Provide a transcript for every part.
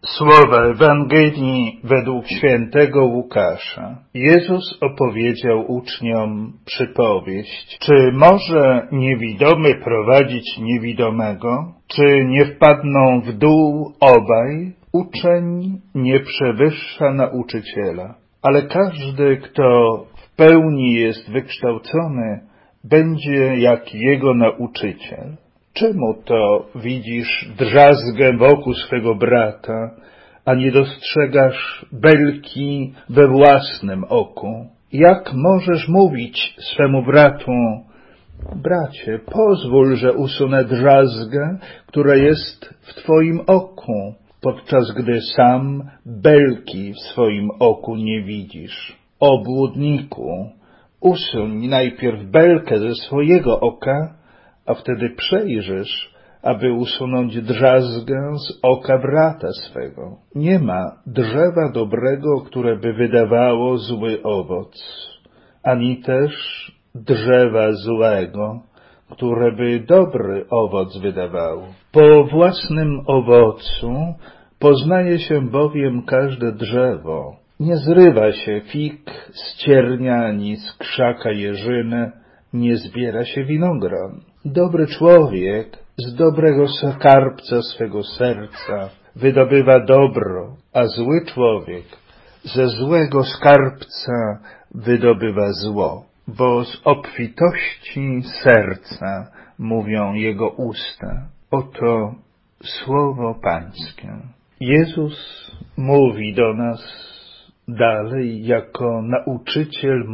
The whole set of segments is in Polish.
Słowa Ewangelii według świętego Łukasza. Jezus opowiedział uczniom przypowieść. Czy może niewidomy prowadzić niewidomego? Czy nie wpadną w dół obaj? Uczeń nie przewyższa nauczyciela, ale każdy, kto w pełni jest wykształcony, będzie jak jego nauczyciel. Czemu to widzisz drzazgę wokół swego brata, a nie dostrzegasz belki we własnym oku? Jak możesz mówić swemu bratu: bracie, pozwól, że usunę drzazgę, która jest w twoim oku, podczas gdy sam belki w swoim oku nie widzisz? Obłudniku, usuń najpierw belkę ze swojego oka, a wtedy przejrzysz, aby usunąć drzazgę z oka brata swego. Nie ma drzewa dobrego, które by wydawało zły owoc, ani też drzewa złego, które by dobry owoc wydawało. Po własnym owocu poznaje się bowiem każde drzewo. Nie zrywa się fig z ciernia, ani z krzaka jeżyny nie zbiera się winogron. Dobry człowiek z dobrego skarbca swego serca wydobywa dobro, a zły człowiek ze złego skarbca wydobywa zło, bo z obfitości serca mówią jego usta. Oto słowo Pańskie. Jezus mówi do nas dalej jako nauczyciel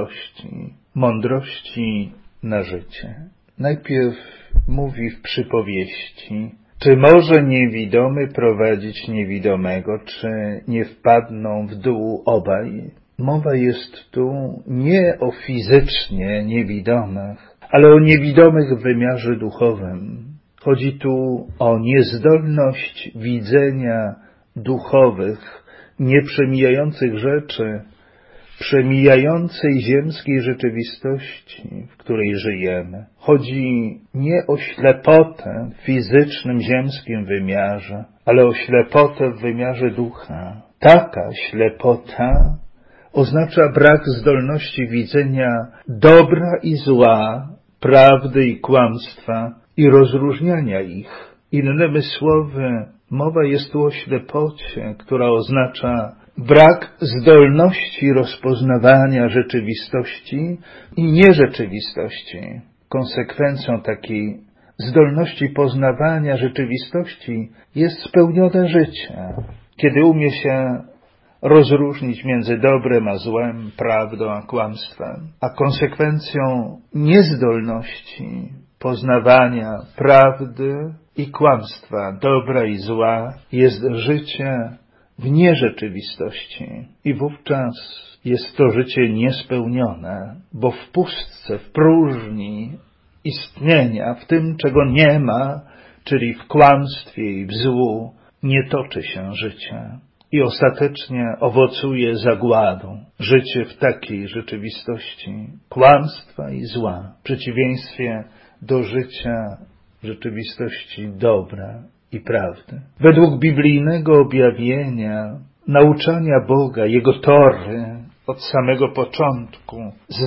mądrości na życie. Najpierw mówi w przypowieści: czy może niewidomy prowadzić niewidomego, czy nie wpadną w dół obaj? Mowa jest tu nie o fizycznie niewidomych, ale o niewidomych w wymiarze duchowym. Chodzi tu o niezdolność widzenia duchowych, nieprzemijających rzeczy, przemijającej ziemskiej rzeczywistości, w której żyjemy. Chodzi nie o ślepotę w fizycznym, ziemskim wymiarze, ale o ślepotę w wymiarze ducha. Taka ślepota oznacza brak zdolności widzenia dobra i zła, prawdy i kłamstwa i rozróżniania ich. Innymi słowy, mowa jest tu o ślepocie, która oznacza brak zdolności rozpoznawania rzeczywistości i nierzeczywistości. Konsekwencją takiej zdolności poznawania rzeczywistości jest spełnione życie, kiedy umie się rozróżnić między dobrem a złem, prawdą a kłamstwem. A konsekwencją niezdolności poznawania prawdy i kłamstwa, dobra i zła jest życie w nierzeczywistości. I wówczas jest to życie niespełnione, bo w pustce, w próżni istnienia, w tym, czego nie ma, czyli w kłamstwie i w złu, nie toczy się życie. I ostatecznie owocuje zagładą. Życie w takiej rzeczywistości kłamstwa i zła, w przeciwieństwie do życia w rzeczywistości dobra i prawdy. Według biblijnego objawienia, nauczania Boga, Jego Tory od samego początku,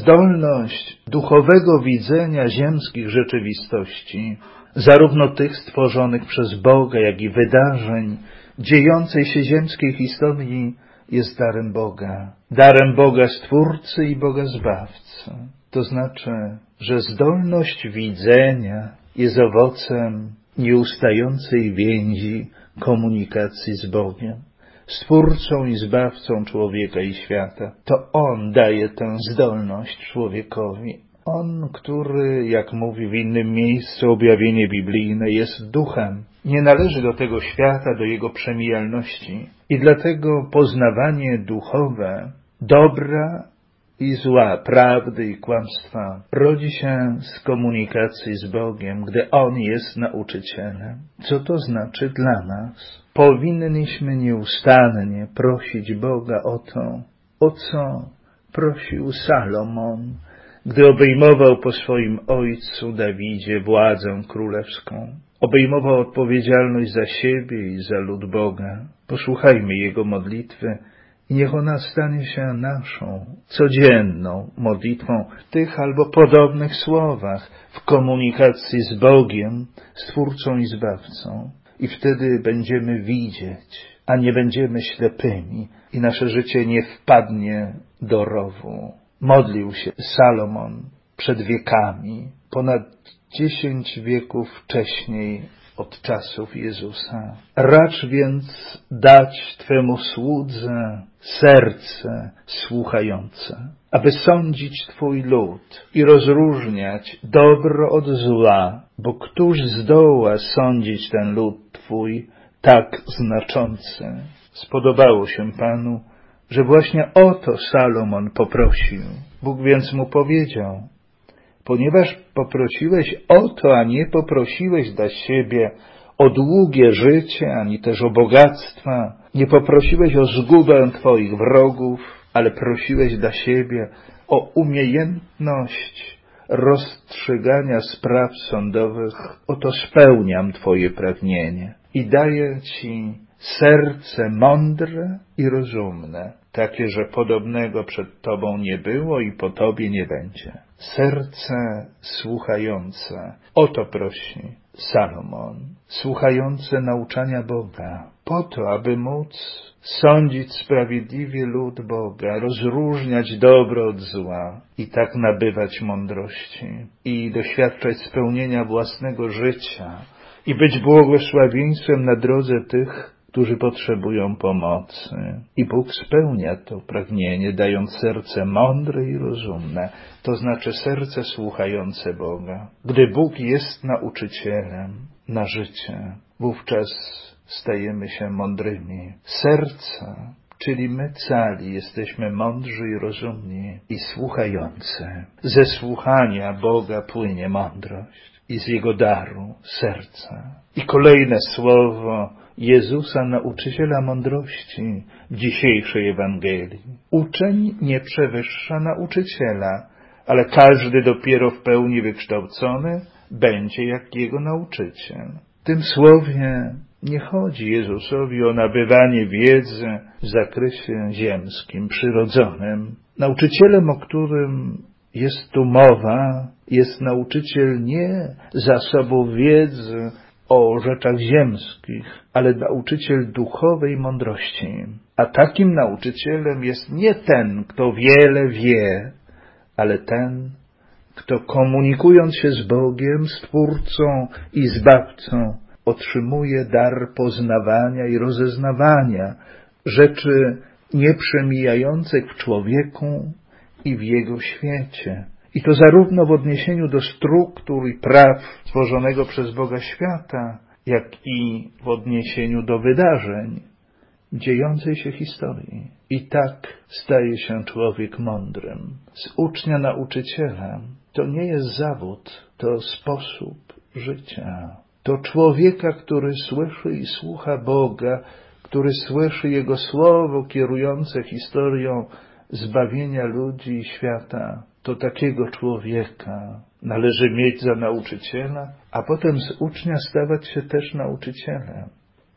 zdolność duchowego widzenia ziemskich rzeczywistości, zarówno tych stworzonych przez Boga, jak i wydarzeń dziejącej się ziemskiej historii, jest darem Boga. Darem Boga Stwórcy i Boga Zbawcy. To znaczy, że zdolność widzenia jest owocem nieustającej więzi komunikacji z Bogiem, Stwórcą i Zbawcą człowieka i świata. To On daje tę zdolność człowiekowi. On, który, jak mówi w innym miejscu objawienie biblijne, jest duchem. Nie należy do tego świata, do jego przemijalności. I dlatego poznawanie duchowe, dobra i zła, prawdy i kłamstwa rodzi się z komunikacji z Bogiem, gdy On jest nauczycielem. Co to znaczy dla nas? Powinniśmy nieustannie prosić Boga o to, o co prosił Salomon, gdy obejmował po swoim ojcu Dawidzie władzę królewską. obejmował odpowiedzialność za siebie i za lud Boga. Posłuchajmy Jego modlitwy i niech ona stanie się naszą, codzienną modlitwą w tych albo podobnych słowach, w komunikacji z Bogiem, Stwórcą i Zbawcą. I wtedy będziemy widzieć, a nie będziemy ślepymi i nasze życie nie wpadnie do rowu. Modlił się Salomon przed wiekami, ponad 10 wieków wcześniej od czasów Jezusa. Racz więc dać Twemu słudze serce słuchające, aby sądzić Twój lud i rozróżniać dobro od zła, bo któż zdoła sądzić ten lud Twój tak znaczący? Spodobało się Panu, że właśnie o to Salomon poprosił. Bóg więc mu powiedział: ponieważ poprosiłeś o to, a nie poprosiłeś dla siebie o długie życie, ani też o bogactwa, nie poprosiłeś o zgubę Twoich wrogów, ale prosiłeś dla siebie o umiejętność rozstrzygania spraw sądowych, oto spełniam Twoje pragnienie i daję Ci serce mądre i rozumne, takie, że podobnego przed Tobą nie było i po Tobie nie będzie. Serce słuchające, o to prosi Salomon, słuchające nauczania Boga, po to, aby móc sądzić sprawiedliwie lud Boga, rozróżniać dobro od zła i tak nabywać mądrości i doświadczać spełnienia własnego życia i być błogosławieństwem na drodze tych, którzy potrzebują pomocy. I Bóg spełnia to pragnienie, dając serce mądre i rozumne, to znaczy serce słuchające Boga. Gdy Bóg jest nauczycielem na życie, wówczas stajemy się mądrymi. Serca, czyli my cali, jesteśmy mądrzy i rozumni i słuchający. Ze słuchania Boga płynie mądrość i z Jego daru serca. I kolejne słowo Jezusa, nauczyciela mądrości w dzisiejszej Ewangelii. Uczeń nie przewyższa nauczyciela, ale każdy dopiero w pełni wykształcony będzie jak jego nauczyciel. W tym słowie nie chodzi Jezusowi o nabywanie wiedzy w zakresie ziemskim, przyrodzonym. Nauczycielem, o którym jest tu mowa, jest nauczyciel nie zasobów wiedzy o rzeczach ziemskich, ale nauczyciel duchowej mądrości. A takim nauczycielem jest nie ten, kto wiele wie, ale ten, kto komunikując się z Bogiem, Stwórcą i Zbawcą, otrzymuje dar poznawania i rozeznawania rzeczy nieprzemijających w człowieku i w jego świecie. I to zarówno w odniesieniu do struktur i praw stworzonego przez Boga świata, jak i w odniesieniu do wydarzeń dziejącej się historii. I tak staje się człowiek mądrym. Z ucznia nauczyciela to nie jest zawód, to sposób życia. To człowieka, który słyszy i słucha Boga, który słyszy Jego słowo kierujące historią zbawienia ludzi i świata. To takiego człowieka należy mieć za nauczyciela, a potem z ucznia stawać się też nauczycielem.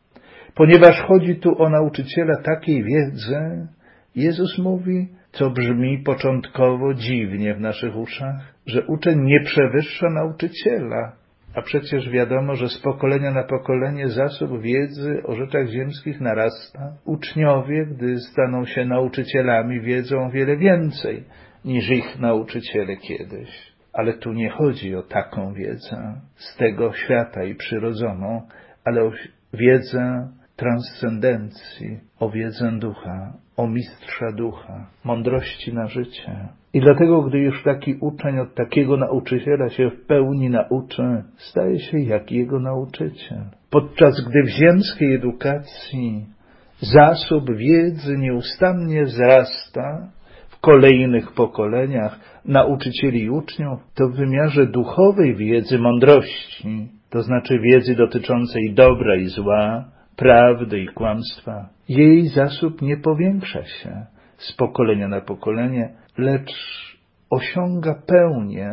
Ponieważ chodzi tu o nauczyciela takiej wiedzy, Jezus mówi, co brzmi początkowo dziwnie w naszych uszach, że uczeń nie przewyższa nauczyciela, a przecież wiadomo, że z pokolenia na pokolenie zasób wiedzy o rzeczach ziemskich narasta. Uczniowie, gdy staną się nauczycielami, wiedzą o wiele więcej niż ich nauczyciele kiedyś. Ale tu nie chodzi o taką wiedzę z tego świata i przyrodzoną, ale o wiedzę transcendencji, o wiedzę ducha, o mistrza ducha, mądrości na życie. I dlatego, gdy już taki uczeń od takiego nauczyciela się w pełni nauczy, staje się jak jego nauczyciel. Podczas gdy w ziemskiej edukacji zasób wiedzy nieustannie wzrasta w kolejnych pokoleniach nauczycieli i uczniów, to w wymiarze duchowej wiedzy, mądrości, to znaczy wiedzy dotyczącej dobra i zła, prawdy i kłamstwa, jej zasób nie powiększa się z pokolenia na pokolenie, lecz osiąga pełnię w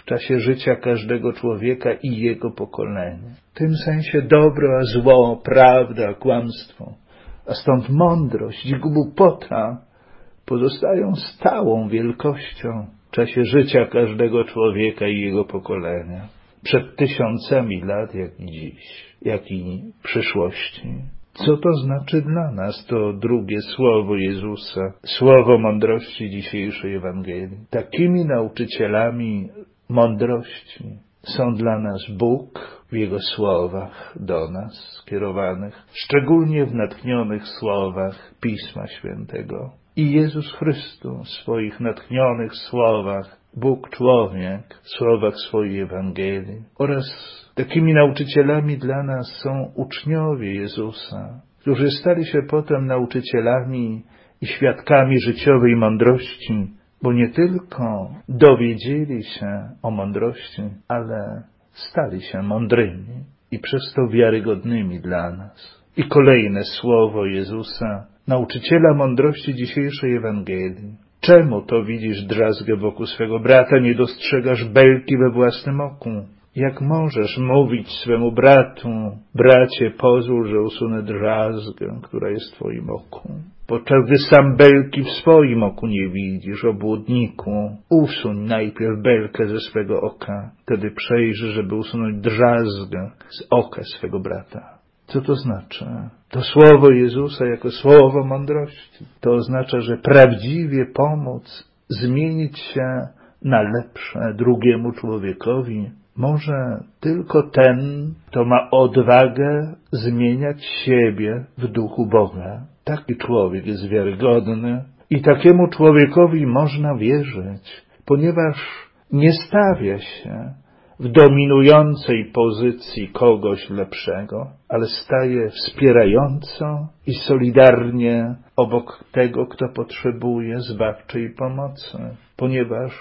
czasie życia każdego człowieka i jego pokolenia. W tym sensie dobro a zło, prawda a kłamstwo, a stąd mądrość i głupota pozostają stałą wielkością w czasie życia każdego człowieka i jego pokolenia. Przed tysiącami lat, jak i dziś, jak i w przyszłości. Co to znaczy dla nas to drugie słowo Jezusa, słowo mądrości dzisiejszej Ewangelii? Takimi nauczycielami mądrości są dla nas Bóg w Jego słowach do nas skierowanych, szczególnie w natchnionych słowach Pisma Świętego. I Jezus Chrystus w swoich natchnionych słowach, Bóg człowiek, w słowach swojej Ewangelii. Oraz takimi nauczycielami dla nas są uczniowie Jezusa, którzy stali się potem nauczycielami i świadkami życiowej mądrości, bo nie tylko dowiedzieli się o mądrości, ale stali się mądrymi i przez to wiarygodnymi dla nas. I kolejne słowo Jezusa, nauczyciela mądrości dzisiejszej Ewangelii. Czemu to widzisz drzazgę wokół swego brata, nie dostrzegasz belki we własnym oku? Jak możesz mówić swemu bratu, bracie, pozwól, że usunę drzazgę, która jest w twoim oku, podczas gdy sam belki w swoim oku nie widzisz, obłudniku. Usuń najpierw belkę ze swego oka, wtedy przejrzysz, żeby usunąć drzazgę z oka swego brata. Co to znaczy? To słowo Jezusa jako słowo mądrości. To oznacza, że prawdziwie pomóc zmienić się na lepsze drugiemu człowiekowi może tylko ten, kto ma odwagę zmieniać siebie w duchu Boga. Taki człowiek jest wiarygodny i takiemu człowiekowi można wierzyć, ponieważ nie stawia się w dominującej pozycji kogoś lepszego, ale staje wspierająco i solidarnie obok tego, kto potrzebuje zbawczej pomocy, ponieważ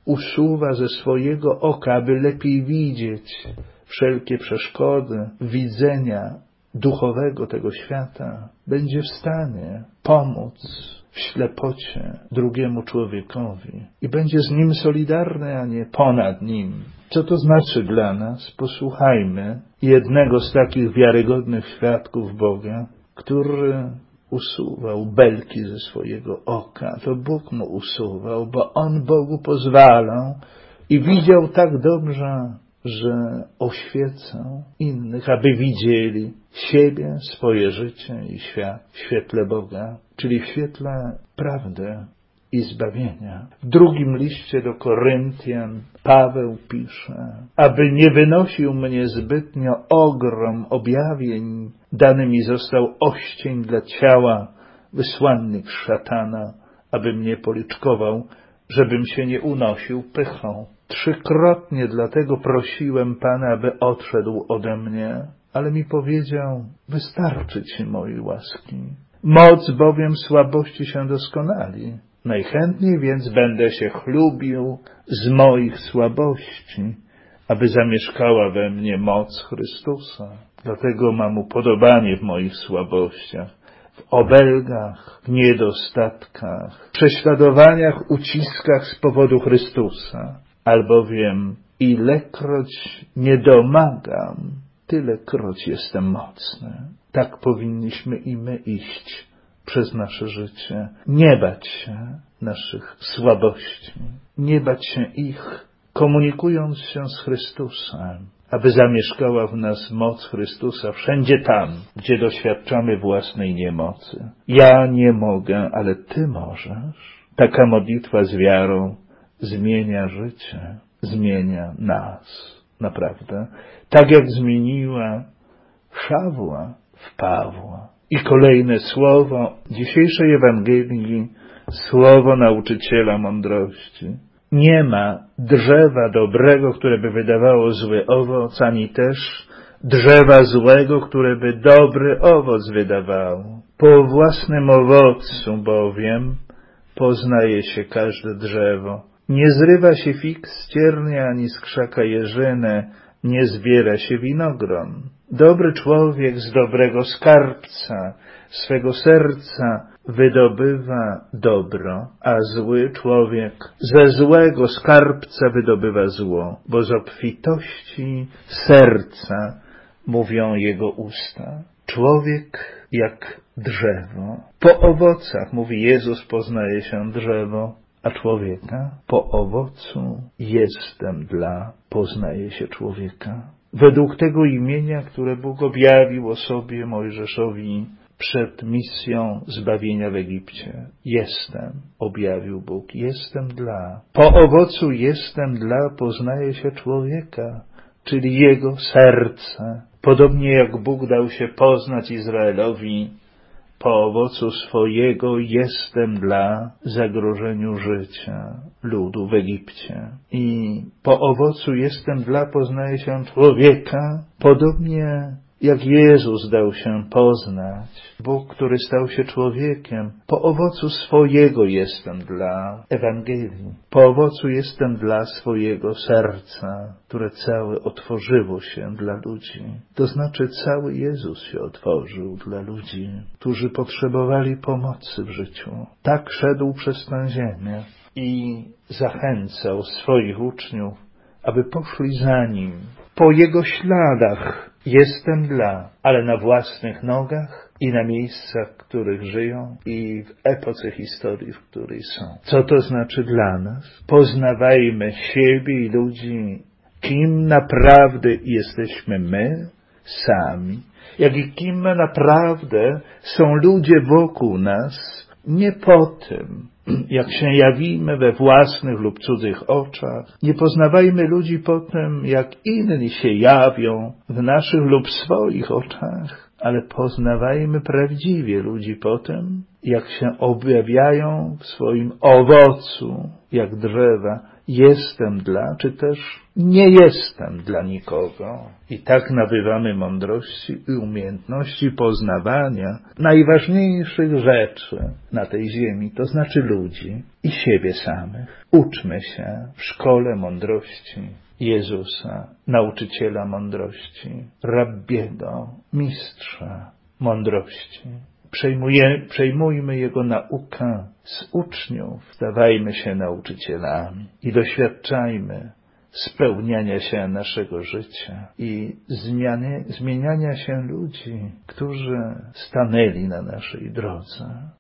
usuwa ze swojego oka, aby lepiej widzieć wszelkie przeszkody widzenia duchowego tego świata, będzie w stanie pomóc w ślepocie drugiemu człowiekowi i będzie z nim solidarny, a nie ponad nim. Co to znaczy dla nas? Posłuchajmy jednego z takich wiarygodnych świadków Boga, który usuwał belki ze swojego oka. To Bóg mu usuwał, bo on Bogu pozwalał i widział tak dobrze, że oświecał innych, aby widzieli siebie, swoje życie i świat w świetle Boga, czyli w świetle prawdy i zbawienia. W drugim liście do Koryntian Paweł pisze, aby nie wynosił mnie zbytnio ogrom objawień, dany mi został oścień dla ciała, wysłannik szatana, aby mnie policzkował, żebym się nie unosił pychą. 3-krotnie dlatego prosiłem Pana, aby odszedł ode mnie, ale mi powiedział, wystarczy Ci mojej łaski. Moc bowiem słabości się doskonali. Najchętniej więc będę się chlubił z moich słabości, aby zamieszkała we mnie moc Chrystusa. Dlatego mam upodobanie w moich słabościach, w obelgach, w niedostatkach, w prześladowaniach, uciskach z powodu Chrystusa. Albowiem ilekroć nie domagam, tylekroć jestem mocny. Tak powinniśmy i my iść przez nasze życie. Nie bać się naszych słabości, nie bać się ich, komunikując się z Chrystusem, aby zamieszkała w nas moc Chrystusa wszędzie tam, gdzie doświadczamy własnej niemocy. Ja nie mogę, ale Ty możesz. Taka modlitwa z wiarą zmienia życie, zmienia nas. Naprawdę. Tak jak zmieniła Szawła w Pawła. I kolejne słowo dzisiejszej Ewangelii, słowo nauczyciela mądrości. Nie ma drzewa dobrego, które by wydawało zły owoc, ani też drzewa złego, które by dobry owoc wydawało. Po własnym owocu bowiem poznaje się każde drzewo. Nie zrywa się fig z ciernia, ani z krzaka jeżyny, nie zbiera się winogron. Dobry człowiek z dobrego skarbca swego serca wydobywa dobro, a zły człowiek ze złego skarbca wydobywa zło, bo z obfitości serca mówią jego usta. Człowiek jak drzewo. Po owocach, mówi Jezus, poznaje się drzewo, a człowieka po owocu poznaje się człowieka. Według tego imienia, które Bóg objawił o sobie Mojżeszowi przed misją zbawienia w Egipcie. Objawił Bóg, po owocu poznaje się człowieka, czyli jego serce. Podobnie jak Bóg dał się poznać Izraelowi, po owocu swojego zagrożeniu życia ludu w Egipcie. I po owocu poznaje się człowieka, podobnie jak Jezus dał się poznać, Bóg, który stał się człowiekiem, po owocu swojego Ewangelii, po owocu swojego serca, które całe otworzyło się dla ludzi. To znaczy cały Jezus się otworzył dla ludzi, którzy potrzebowali pomocy w życiu. Tak szedł przez tę ziemię i zachęcał swoich uczniów, aby poszli za Nim, po Jego śladach. Ale na własnych nogach i na miejscach, w których żyją i w epoce historii, w której są. Co to znaczy dla nas? Poznawajmy siebie i ludzi, kim naprawdę jesteśmy my sami, jak i kim naprawdę są ludzie wokół nas, nie po tym, jak się jawimy we własnych lub cudzych oczach. Nie poznawajmy ludzi po tym, jak inni się jawią w naszych lub swoich oczach, ale poznawajmy prawdziwie ludzi po tym, jak się objawiają w swoim owocu, jak drzewa. Czy też nie jestem dla nikogo. I tak nabywamy mądrości i umiejętności poznawania najważniejszych rzeczy na tej ziemi, to znaczy ludzi i siebie samych. Uczmy się w szkole mądrości Jezusa, nauczyciela mądrości, rabbiego, mistrza mądrości. Przejmujmy Jego naukę z uczniów, stawajmy się nauczycielami i doświadczajmy spełniania się naszego życia i zmieniania się ludzi, którzy stanęli na naszej drodze.